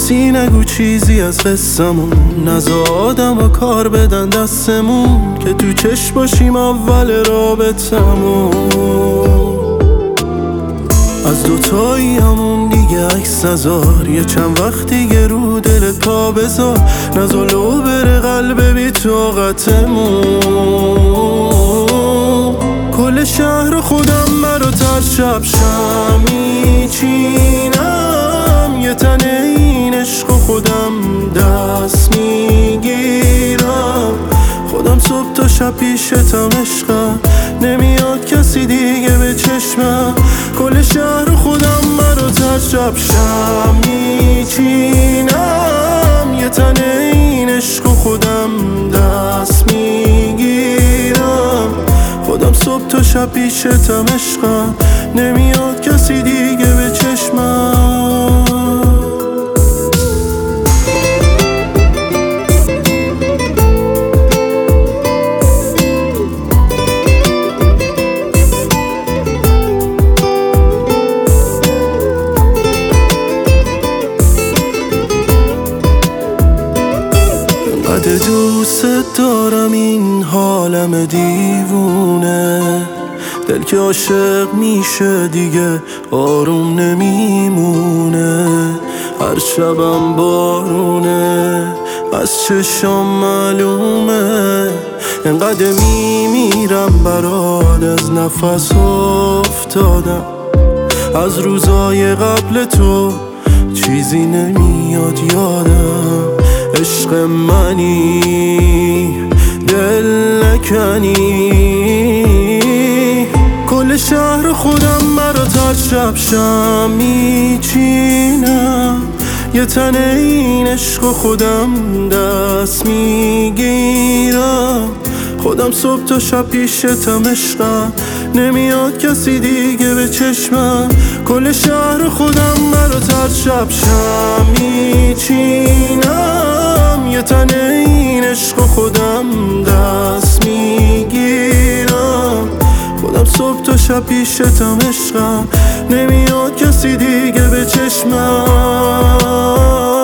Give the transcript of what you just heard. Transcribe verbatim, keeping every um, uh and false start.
کسی نگو چیزی از قصمون، نزا آدم و کار بدن دستمون که تو چشم باشیم اول رابطمون. از دوتایی همون دیگه عکس نزار، یه چند وقت دیگه رو دلت پا بذار، نزا لو بره قلب بی طاقتمون. کل شهر خودم مرا تر شب شم میچینم، یه تنه این عشق خودم دست میگیرم. خودم صبح تا شب پیشتم عشقم، نمیاد کسی دیگه به چشمم. کل شهر خودم مرا تر شب شم میچینم، یه تنه این عشق خودم دست میگیرم. خودم صبح تا شب پیشتم عشقم، نمیاد کسی دیگه به چشمم. قد دوست دارم این حالم دیوونه، دل که عاشق میشه دیگه آروم نمیمونه. هر شبم بارونه از چشام معلومه، انقدر میمیرم برات از نفس افتادم. از روزای قبل تو چیزی نمیاد یادم، عشق منی دل نکنی. کل شهر خودم مرا تر شب شم میچینم، یه تنه این عشق خودم دست میگیرم. خودم صبح تا شب پیشتم عشقم، نمیاد کسی دیگه به چشمم. کل شهر خودم مرا تر شب شم میچینم، یه تنه این عشق خودم دست میگیرم. خودم صبح تا شب پیشتم عشقم، نمیاد کسی دیگه به چشمم.